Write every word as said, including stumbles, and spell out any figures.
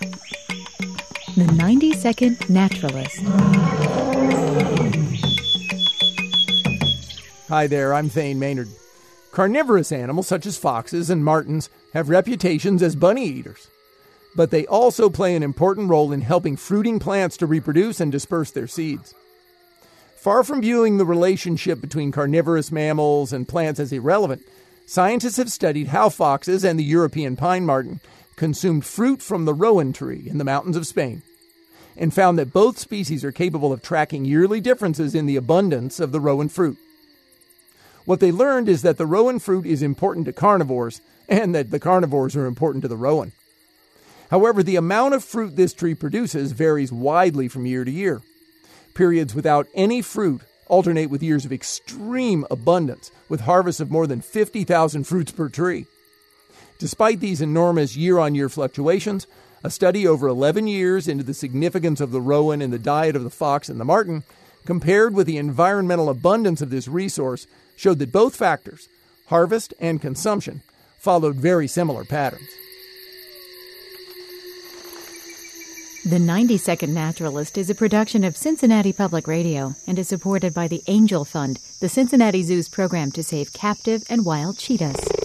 The ninety second Naturalist. Hi there, I'm Thane Maynard. Carnivorous animals such as foxes and martens have reputations as bunny eaters, but they also play an important role in helping fruiting plants to reproduce and disperse their seeds. Far from viewing the relationship between carnivorous mammals and plants as irrelevant, scientists have studied how foxes and the European pine marten consumed fruit from the rowan tree in the mountains of Spain, and found that both species are capable of tracking yearly differences in the abundance of the rowan fruit. What they learned is that the rowan fruit is important to carnivores, and that the carnivores are important to the rowan. However, the amount of fruit this tree produces varies widely from year to year. Periods without any fruit alternate with years of extreme abundance, with harvests of more than fifty thousand fruits per tree. Despite these enormous year-on-year fluctuations, a study over eleven years into the significance of the rowan in the diet of the fox and the marten, compared with the environmental abundance of this resource, showed that both factors, harvest and consumption, followed very similar patterns. The ninety second Naturalist is a production of Cincinnati Public Radio and is supported by the Angel Fund, the Cincinnati Zoo's program to save captive and wild cheetahs.